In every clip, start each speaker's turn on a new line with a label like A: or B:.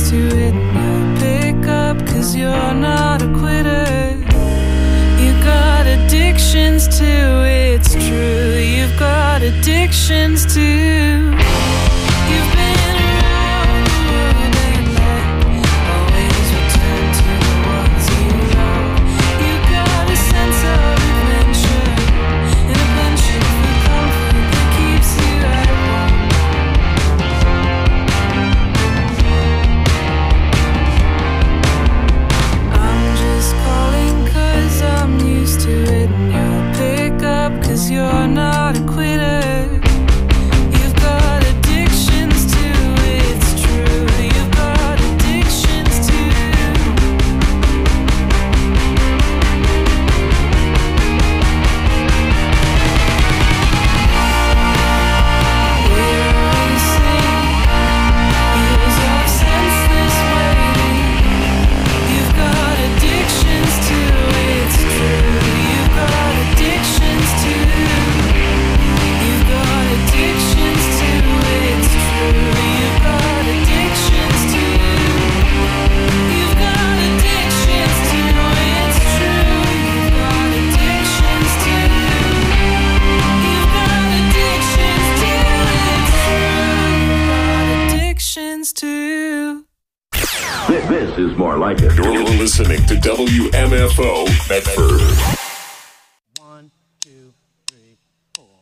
A: to it, you'll pick up, 'cause you're not a quitter. You got addictions too, it's true. You've got addictions too. You've been around the world and back, always return to the ones you love. You got a sense of adventure and a penchant for comfort that keeps you at home. I'm just calling 'cause I'm used to it, and you'll pick up 'cause you're not a quitter. You've got addictions too, it's true. You've got addictions too. We're racing years of senseless waiting. You've got addictions too, it's true. You've got addictions too. You've got addictions too, it's true. You've got addictions too. You've got addictions too, it's true. You've got addictions too. You've got addictions too, it's true. You've got addictions too.
B: This is more like it.
C: You're listening to WMFO Medford.
D: 1, 2, 3, 4.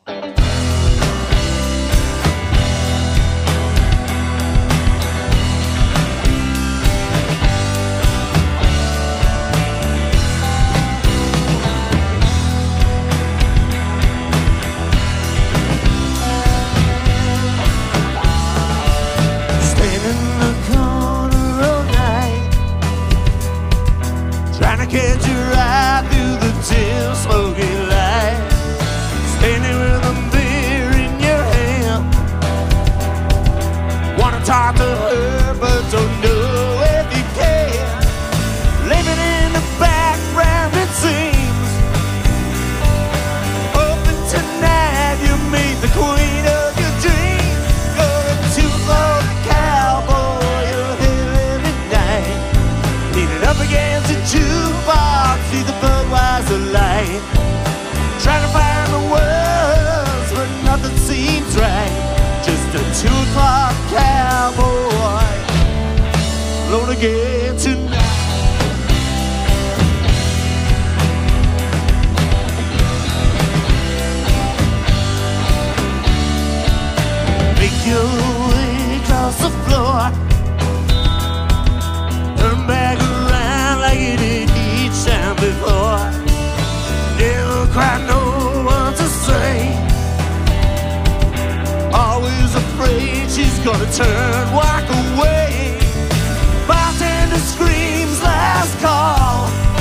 E: Stand in the corner all night, trying to catch your eye through the dim, smoky light. Standing with a beer in your hand, wanna talk to her but don't know if you can. Living in the background it seems, hoping tonight you meet the queen of your dreams. You're a two-floor cowboy, you're here every night, leaning up against a jukebox, see the Budweiser light, trying to find the words but nothing seems right. Just a 2 o'clock cowboy, alone again tonight. Make your way across the floor, turn back around like you did each time before. Never quite know what to say, always afraid she's gonna turn, walk away. Bartender screams last call,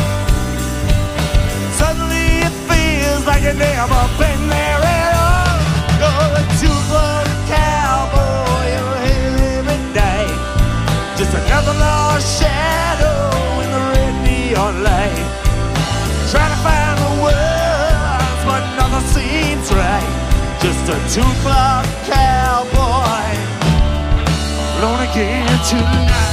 E: suddenly it feels like you've never been there at all. You're a two-foot cowboy, you're here every night, just another lost shadow in the red neon light, trying to find the words but nothing seems right. Just a 2 o'clock cowboy, alone again tonight.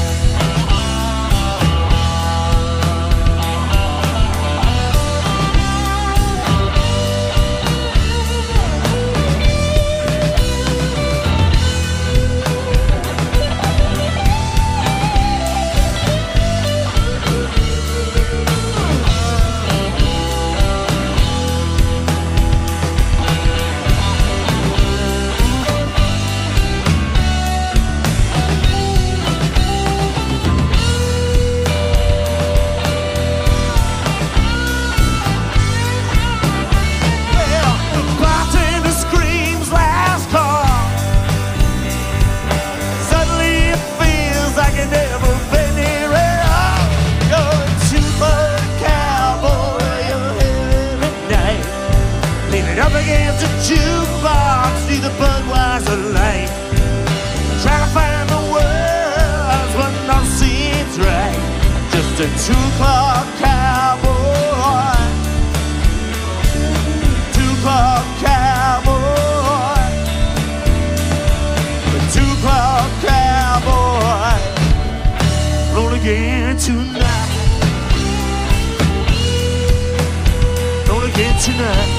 E: The 2 o'clock cowboy, 2 o'clock cowboy, the 2 o'clock cowboy. again tonight. Gonna again tonight.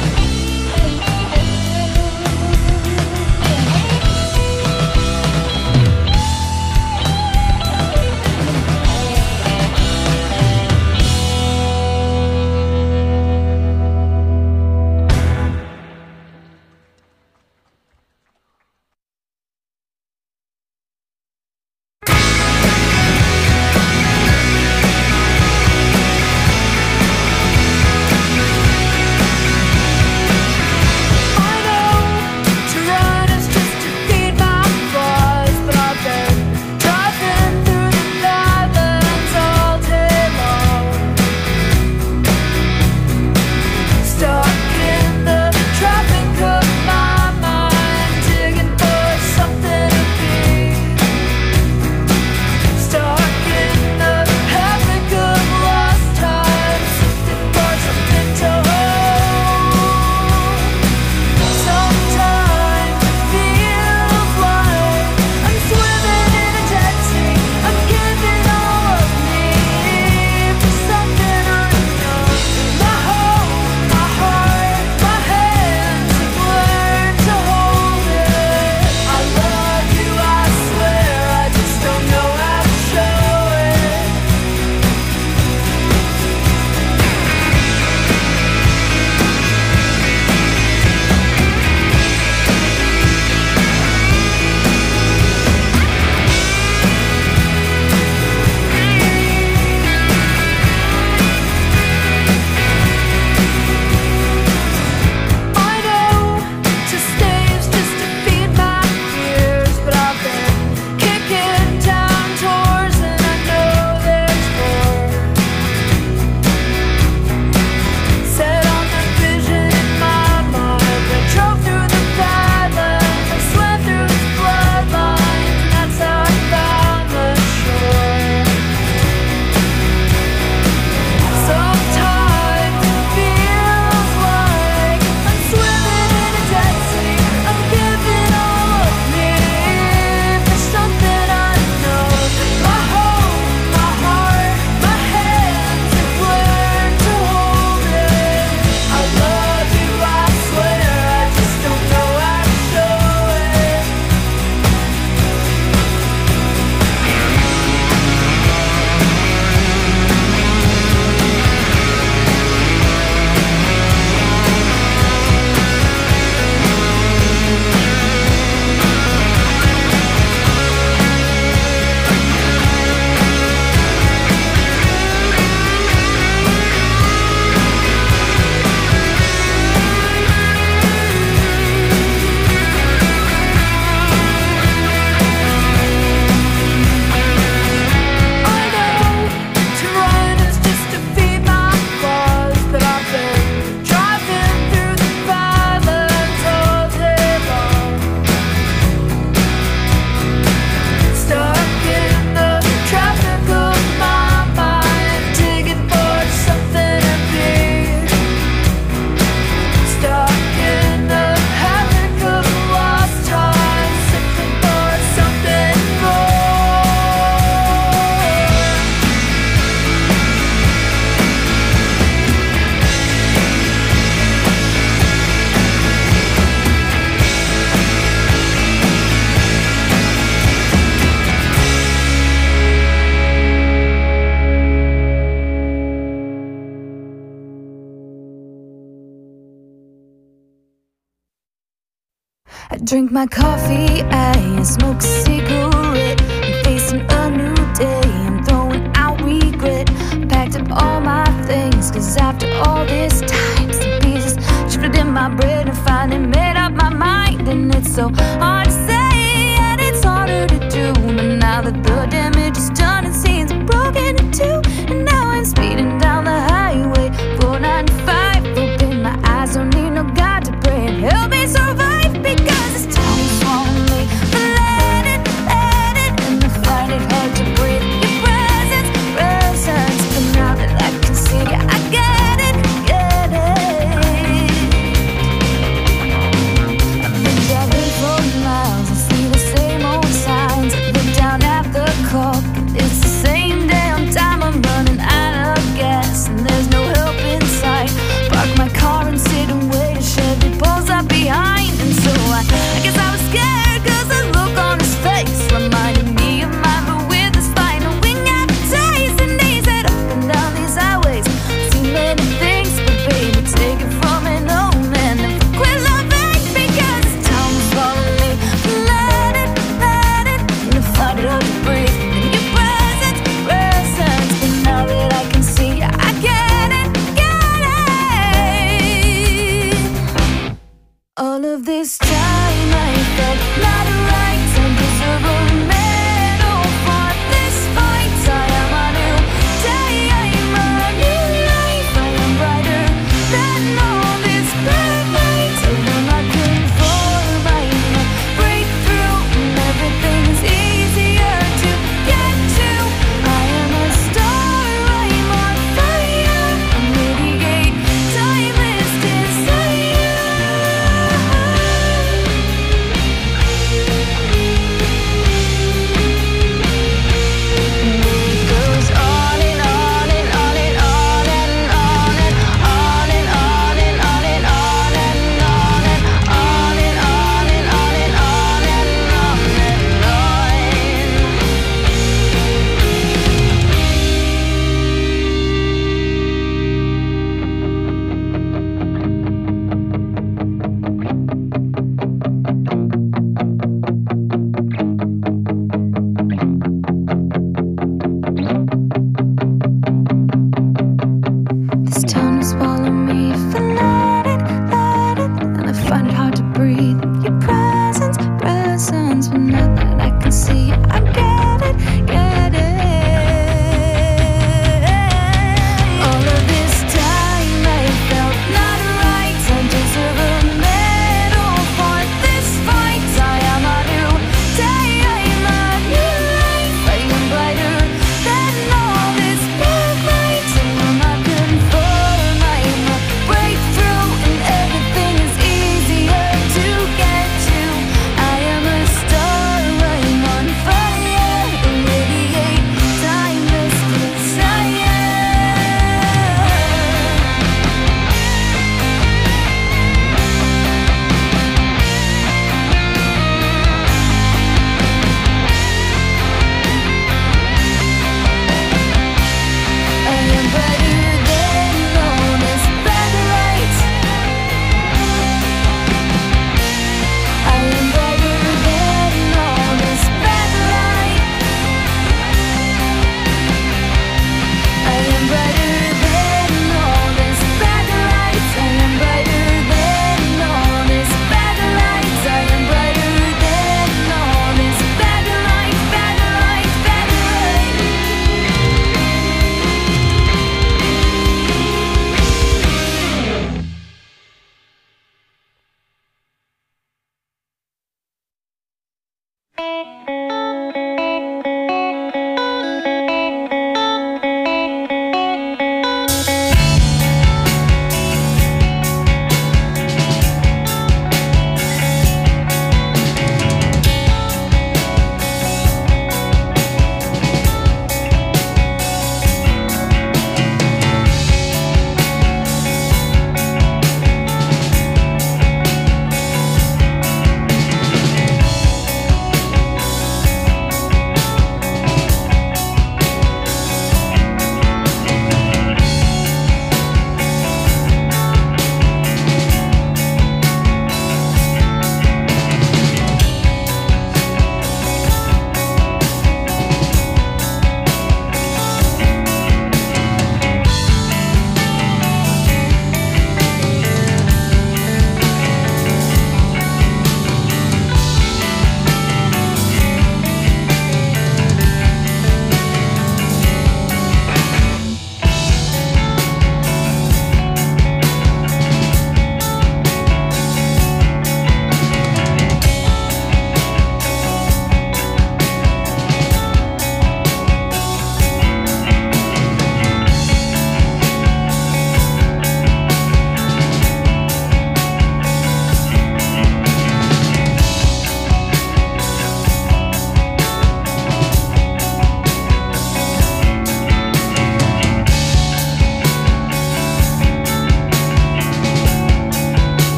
F: I drink my coffee, I smoke a cigarette. I'm facing a new day, I'm throwing out regret. Packed up all my things, cause after all this time, some pieces shifted in my brain and finally made up my mind. And it's so hard to say, and it's harder to do. But now that the damage is done, it seems broken in two. And now I'm speeding down the highway, 495. Open my eyes, don't need no God to pray and help me survive. Because it's time for me, but let it, and I find it hard to breathe your presence. But now that I can see you, I get it. I've been driving for miles, I see the same old signs. I look down at the clock, and it's the same.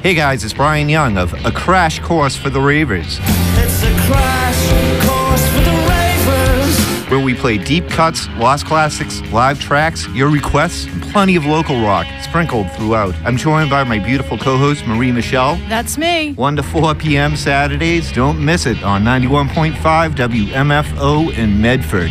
G: Hey guys, it's Brian Young of A Crash Course for the Ravers.
E: It's a crash course for the ravers.
G: Where we play deep cuts, lost classics, live tracks, your requests, and plenty of local rock sprinkled throughout. I'm joined by my beautiful co-host, Marie Michelle.
H: That's me.
G: 1 to 4 p.m. Saturdays. Don't miss it on 91.5 WMFO in Medford.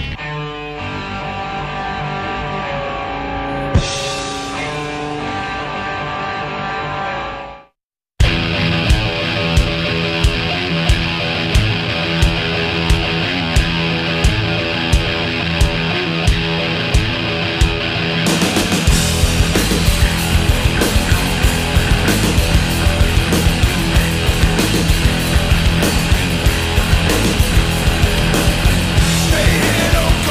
E: Stay here, don't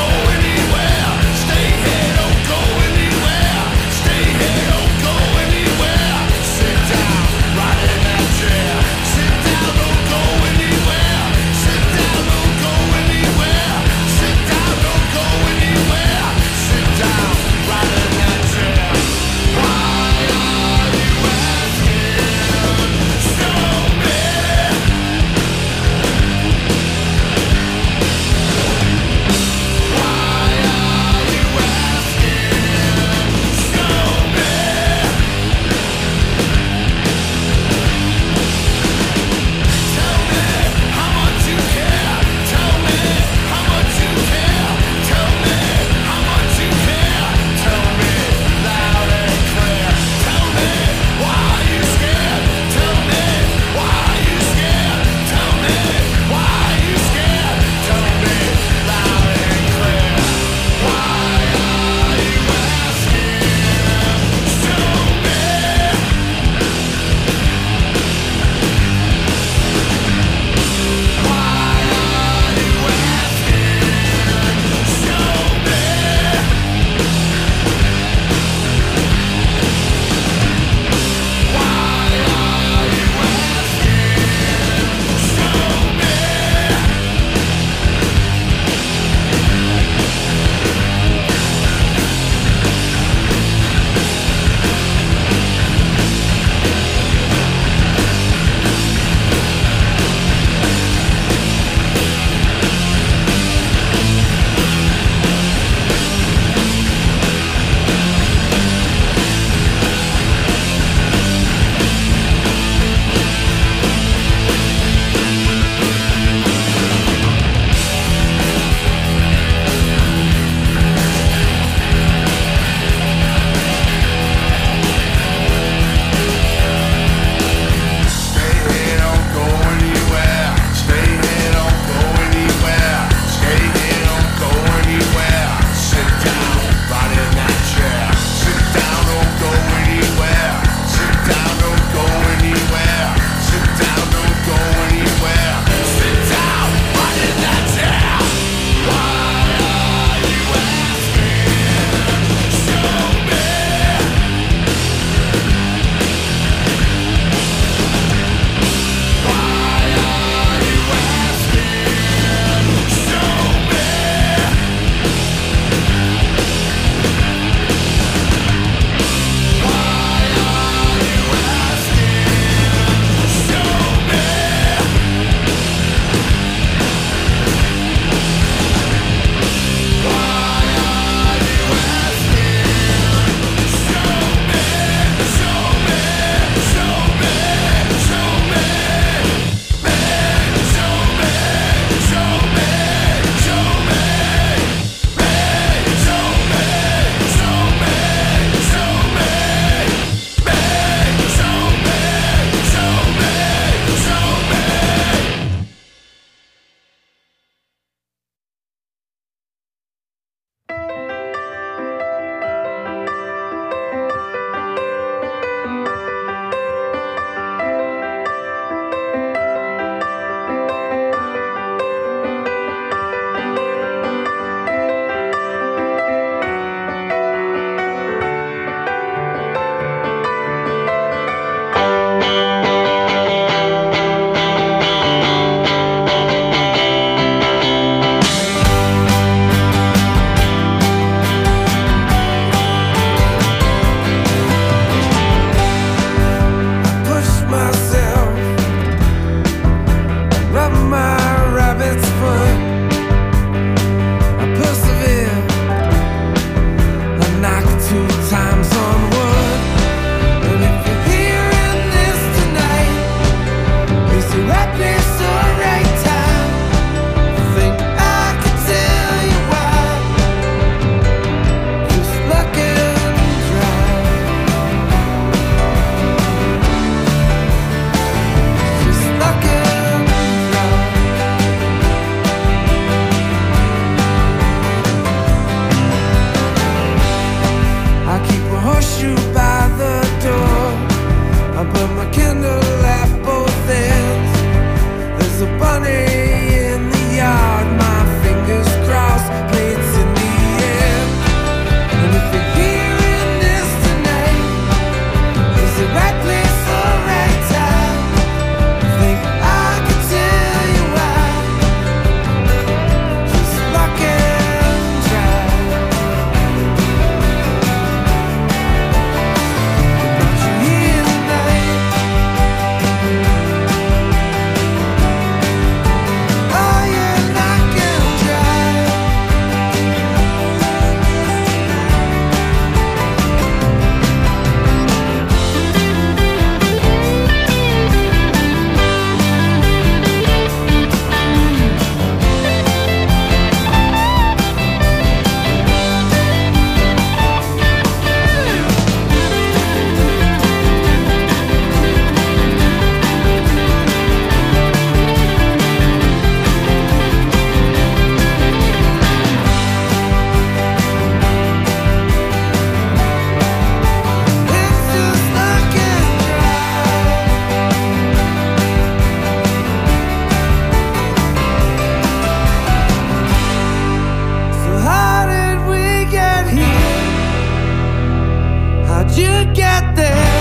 E: get there?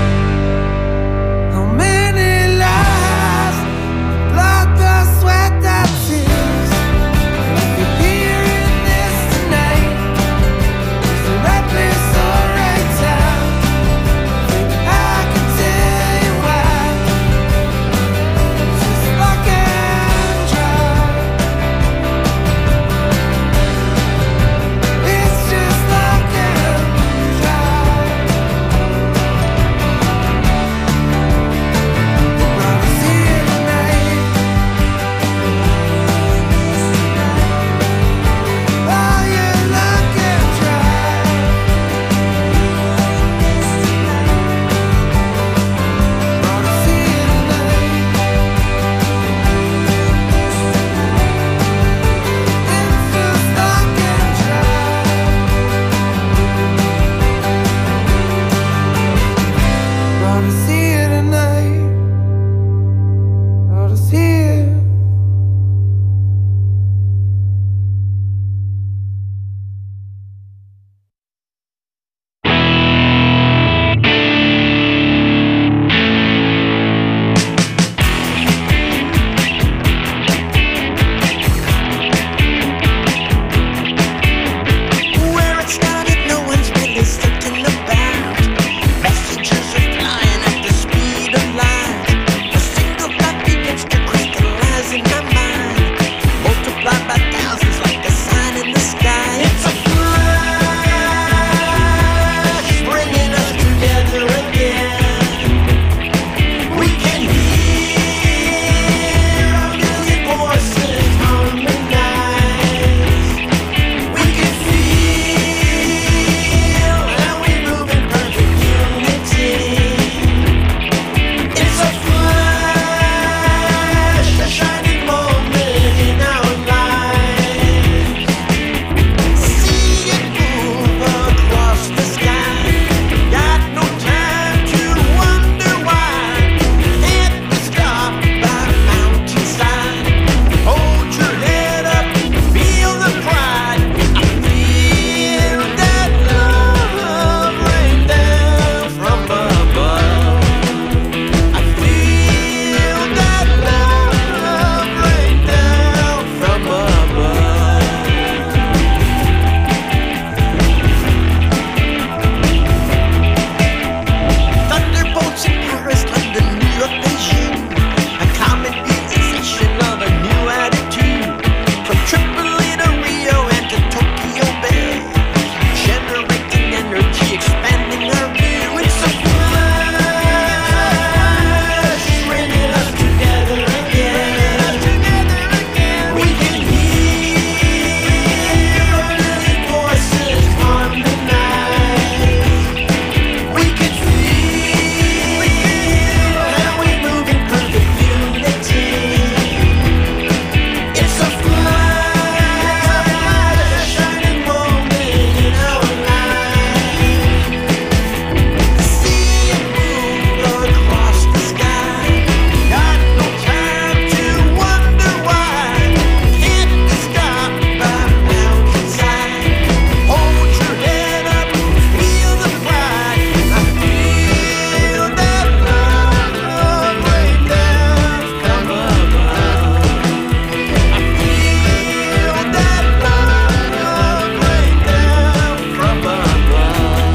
E: How many lies, blood, the sweat, the tears? If you're hearing this tonight, it's the right place or right time. I can tell you why. It's just lock and drive. It's just lock and drive. The crowd is here tonight. Oh, you lock and drive. Crowd is here tonight. It's just lock and drive. Crowd is here tonight. Crowd is here. Where it started, no one's really thinking about. Messages are flying at the speed of light. A single thought begins to crystallize in my mind, multiplied by thousands like a sign in the sky. It's a flash, bringing us together again. We can hear a million voices harmonize. We can feel how we move in perfect unity. It's a flash, a shining moment in our lives. See it move across the sky. Got no time to wonder why. Can't be stopped by mountainside. Hold your head up, feel the pride. I feel that love rain down from above. I feel that love rain down from above. Thunderbolts in Paris, London, New York, Beijing. A comedy sensation of a new attitude. From Tripoli to Rio and to Tokyo Bay. Generating energy, expanding our view. It's a flash, bringing us together again. We can hear a million voices harmonize. We can feel how we move in perfect unity. It's a flash, a shining moment in our lives. See it move across the sky. Got no time to wonder why. Can't be stopped by mountainside. Hold your head up, feel the pride. I feel that love rain down from above. I feel that love rain down from above.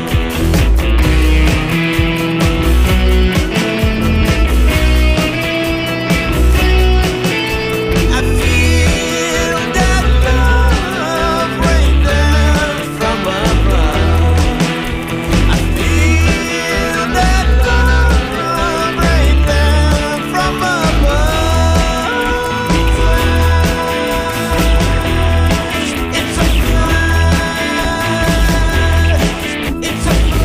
E: I feel that love rain down from above. I feel that love rain down from above. It's a flash. It's a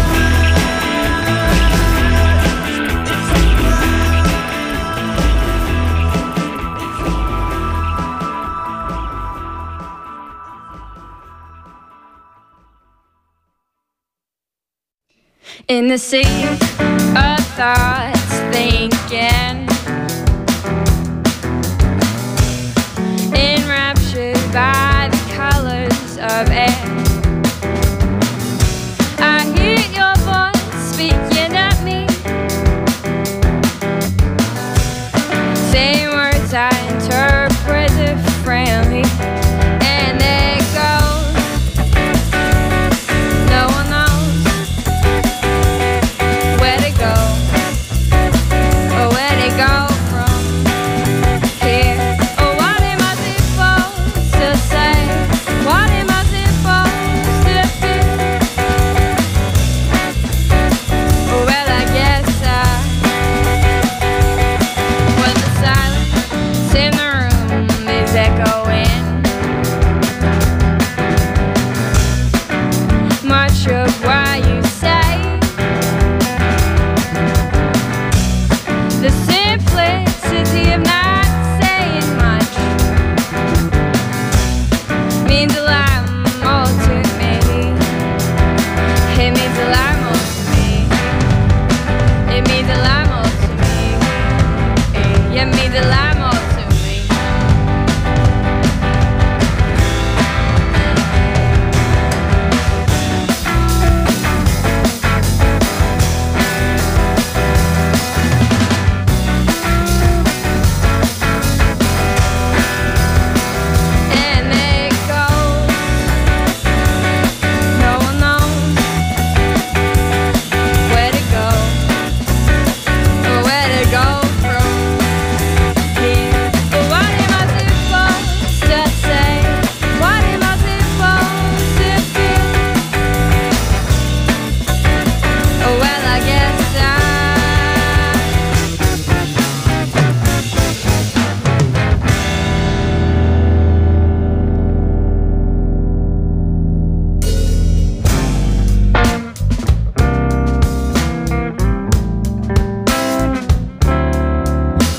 F: In the sea of thoughts, thinking, enraptured by the colors of air. I hear your voice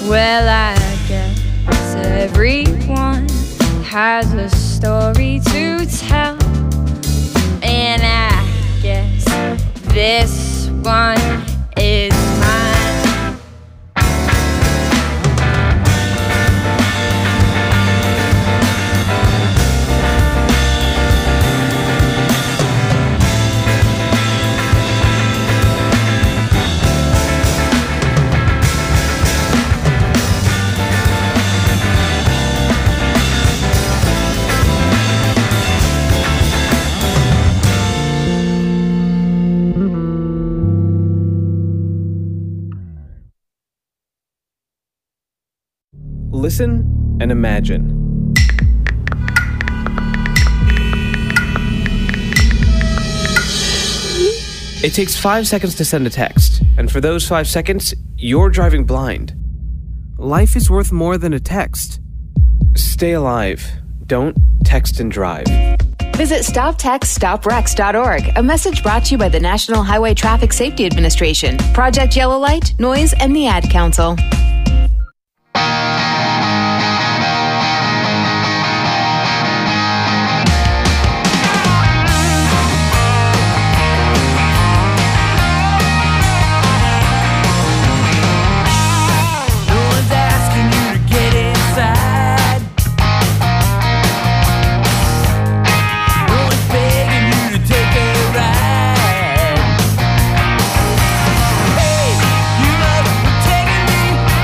F: Well, I guess everyone has a story to tell, and I guess this one is mine.
H: Listen and imagine. It takes 5 seconds to send a text, and for those 5 seconds, you're driving blind. Life is worth more than a text. Stay alive. Don't text and drive.
I: Visit StopTextStopWrecks.org, a message brought to you by the National Highway Traffic Safety Administration, Project Yellow Light, Noise, and the Ad Council.
E: Hey, you must be taking me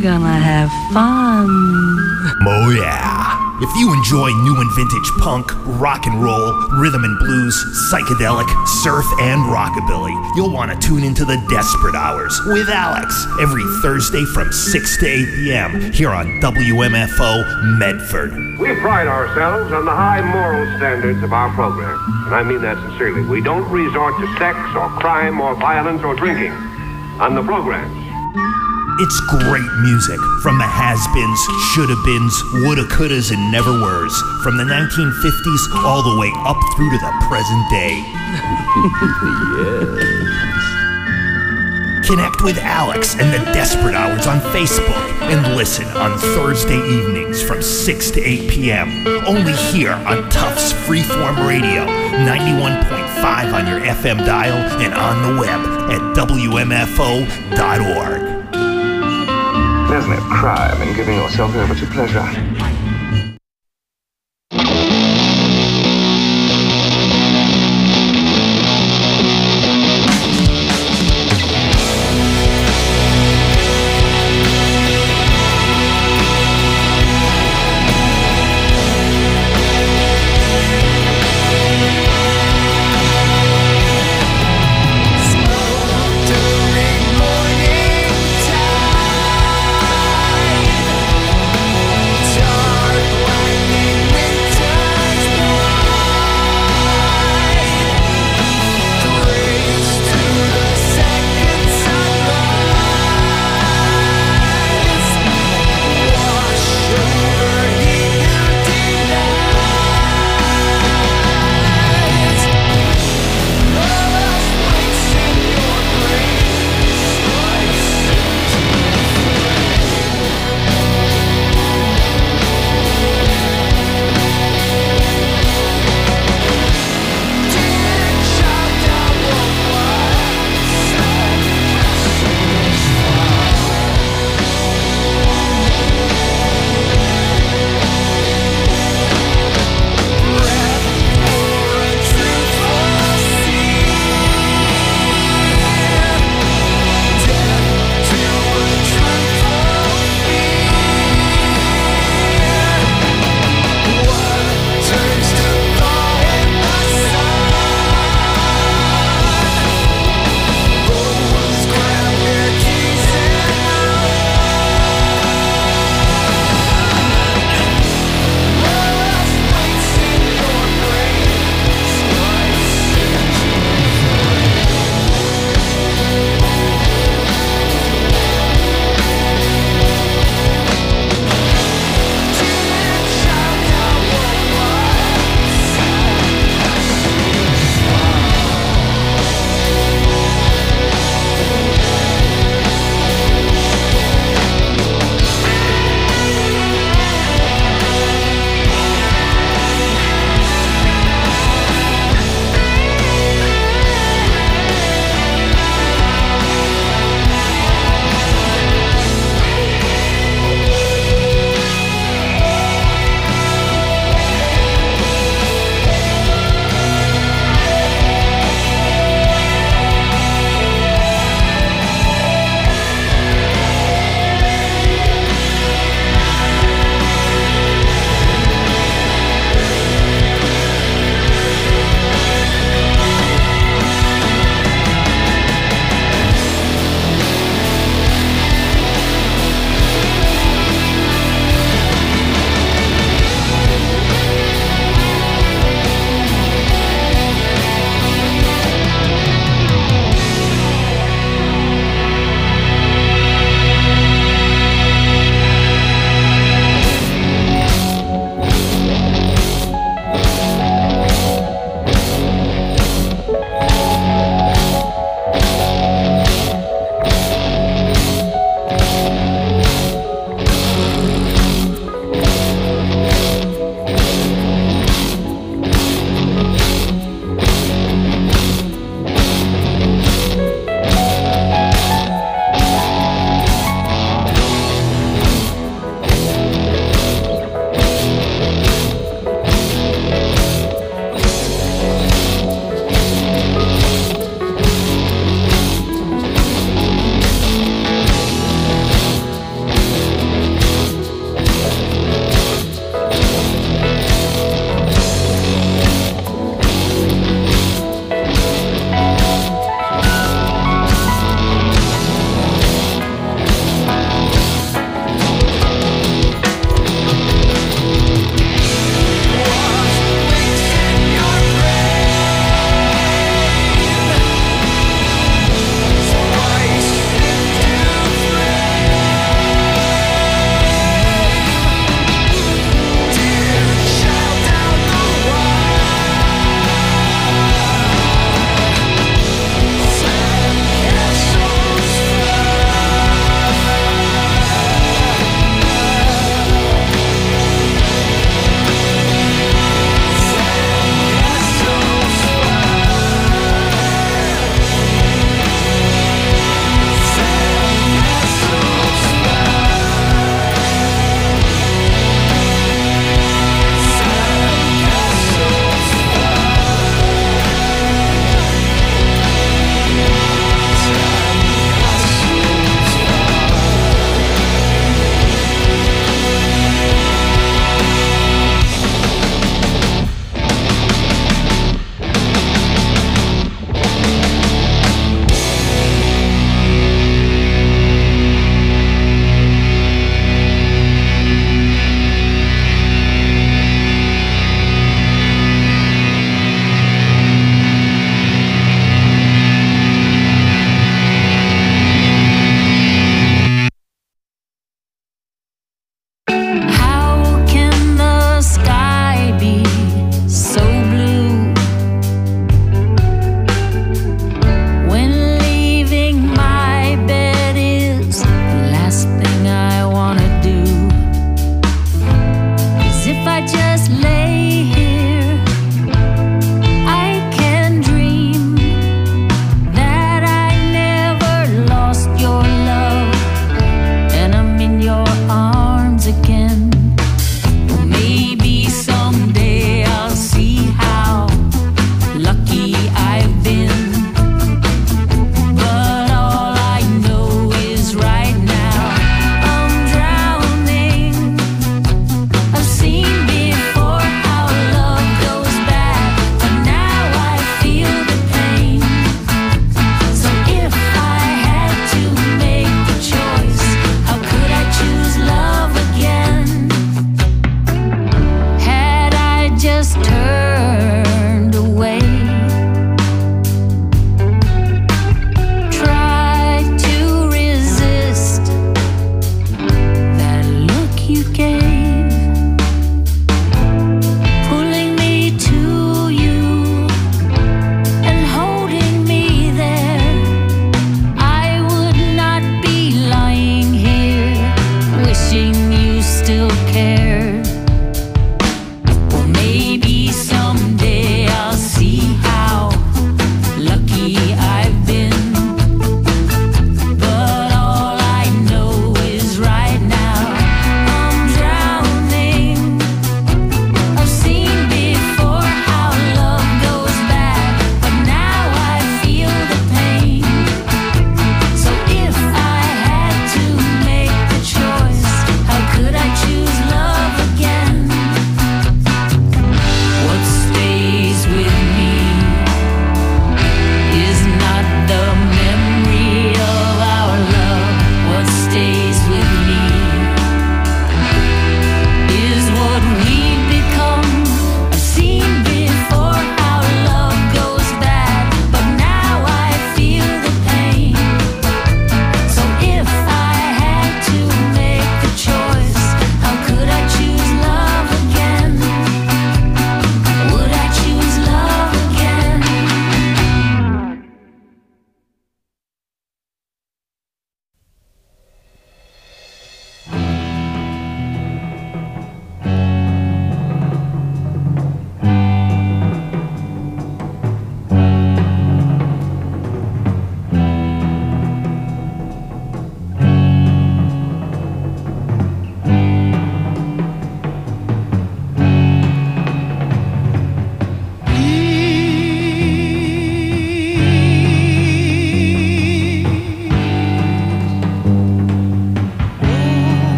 J: gonna have fun.
K: Oh yeah. If you enjoy new and vintage punk, rock and roll, rhythm and blues, psychedelic, surf, and rockabilly, you'll want to tune into the Desperate Hours with Alex every Thursday from 6 to 8 p.m. here on WMFO Medford.
L: We pride ourselves on the high moral standards of our program, and I mean that sincerely. We don't resort to sex or crime or violence or drinking on the programs.
K: It's great music from the has-beens, shoulda-beens, woulda, couldas, and never-weres. From the 1950s all the way up through to the present day. Yes. Connect with Alex and the Desperate Hours on Facebook and listen on Thursday evenings from 6 to 8 p.m. Only here on Tufts Freeform Radio, 91.5 on your FM dial and on the web at WMFO.org.
M: There's no crime in giving yourself over to pleasure.